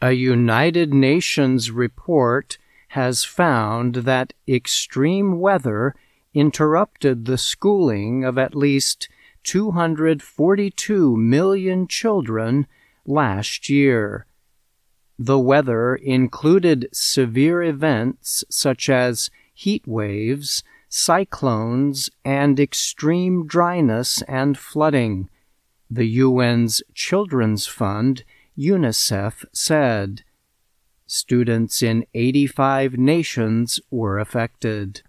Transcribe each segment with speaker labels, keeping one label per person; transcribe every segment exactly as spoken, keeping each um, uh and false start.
Speaker 1: A United Nations report has found that extreme weather interrupted the schooling of at least two hundred forty-two million children last year. The weather included severe events such as heat waves, cyclones, and extreme dryness and flooding, the U N's Children's Fund, UNICEF, said. Students in eighty-five nations were affected.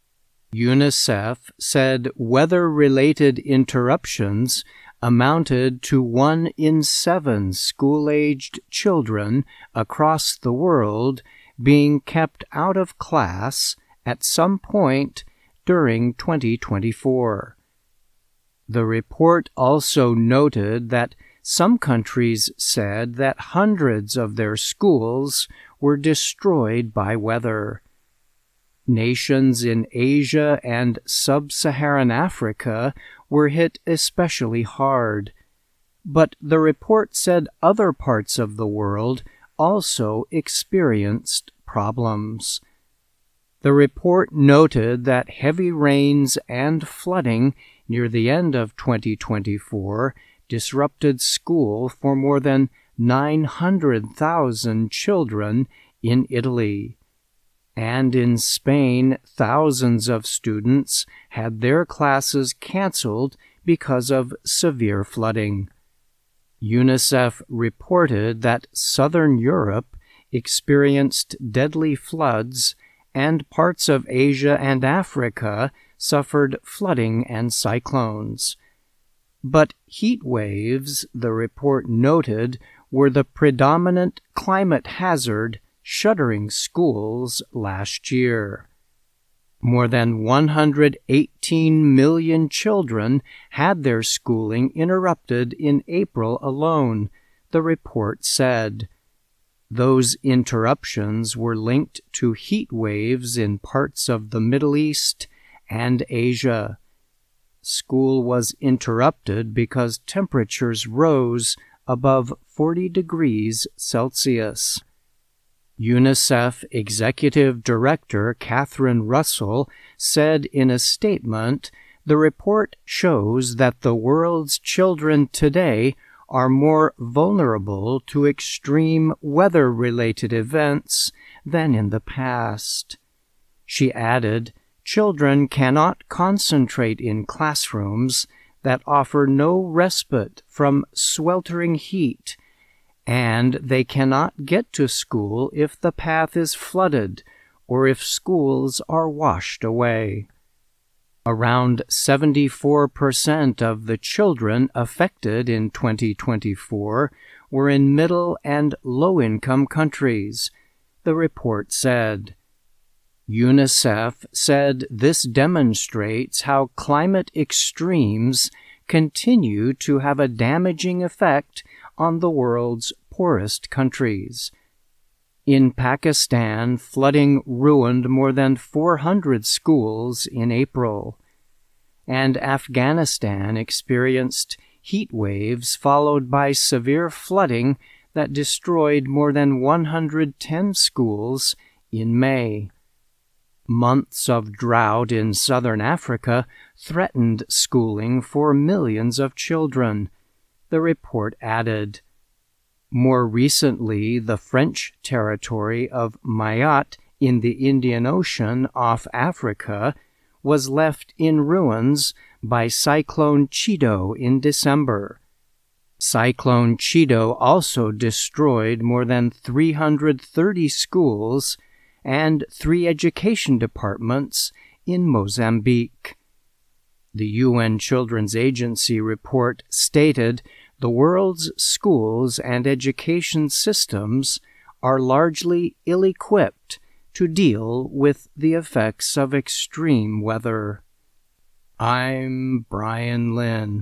Speaker 1: UNICEF said weather-related interruptions amounted to one in seven school-aged children across the world being kept out of class at some point during twenty twenty-four. The report also noted that some countries said that hundreds of their schools were destroyed by weather. Nations in Asia and sub-Saharan Africa were hit especially hard, but the report said other parts of the world also experienced problems. The report noted that heavy rains and flooding near the end of twenty twenty-four disrupted school for more than nine hundred thousand children in Italy. And in Spain, thousands of students had their classes canceled because of severe flooding. UNICEF reported that southern Europe experienced deadly floods, and parts of Asia and Africa suffered flooding and cyclones. But heat waves, the report noted, were the predominant climate hazard shuttering schools last year. More than one hundred eighteen million children had their schooling interrupted in April alone, the report said. Those interruptions were linked to heat waves in parts of the Middle East and Asia. School was interrupted because temperatures rose above forty degrees Celsius. UNICEF Executive Director Catherine Russell said in a statement, "The report shows that the world's children today are more vulnerable to extreme weather-related events than in the past." She added, "Children cannot concentrate in classrooms that offer no respite from sweltering heat, and they cannot get to school if the path is flooded or if schools are washed away." Around seventy-four percent of the children affected in twenty twenty-four were in middle and low-income countries, the report said. UNICEF said this demonstrates how climate extremes continue to have a damaging effect on the world's poorest countries. In Pakistan, flooding ruined more than four hundred schools in April, and Afghanistan experienced heat waves followed by severe flooding that destroyed more than one hundred ten schools in May. Months of drought in southern Africa threatened schooling for millions of children, the report added. More recently, the French territory of Mayotte in the Indian Ocean off Africa was left in ruins by Cyclone Chido in December. Cyclone Chido also destroyed more than three hundred thirty schools and three education departments in Mozambique. The U N Children's Agency report stated the world's schools and education systems are largely ill-equipped to deal with the effects of extreme weather. I'm Brian Lynn.